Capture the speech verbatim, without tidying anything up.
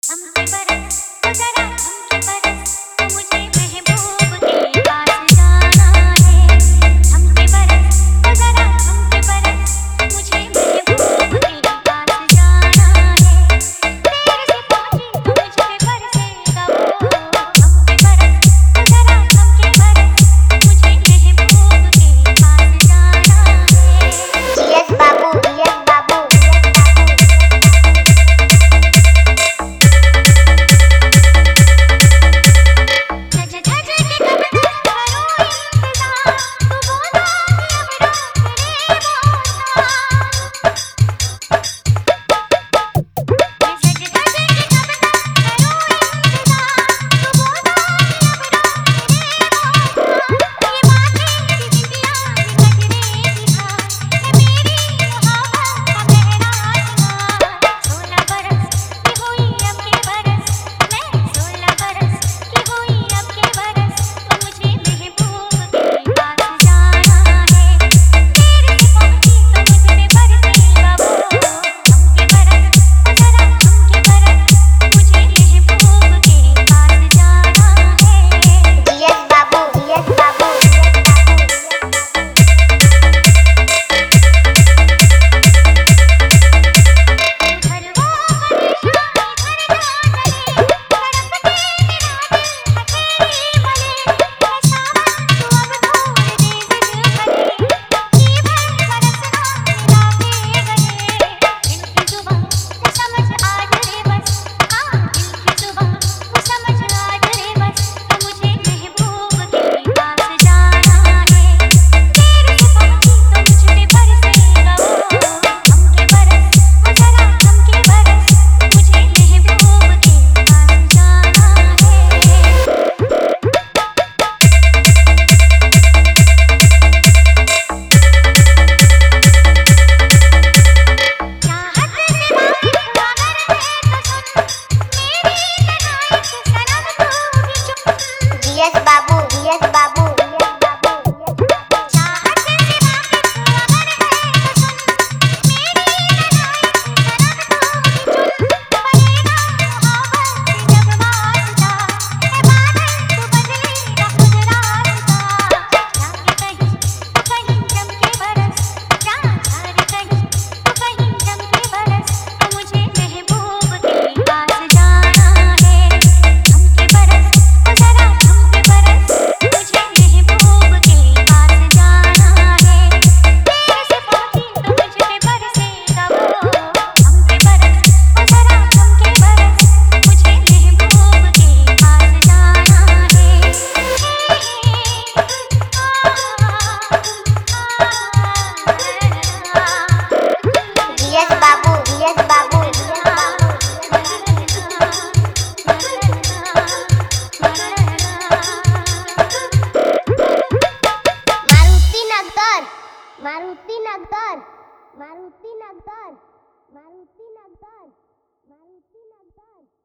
हमसे बरस तो जरा हमके बरस तो मुझे महबूब के पास जाना है। हमसे बरस तो जरा हमके बरस तो मुझे महबूब के पास जाना है। देर से पहुंची तो मुझ पे बरसेगा वो। हमसे बरस तो जरा हमके बरस तो मुझे महबूब के पास जाना है। G S Babu G S Babu G S Babu G S Babu Maruti Nagar Maruti Nagar Maruti Nagar Maruti नगर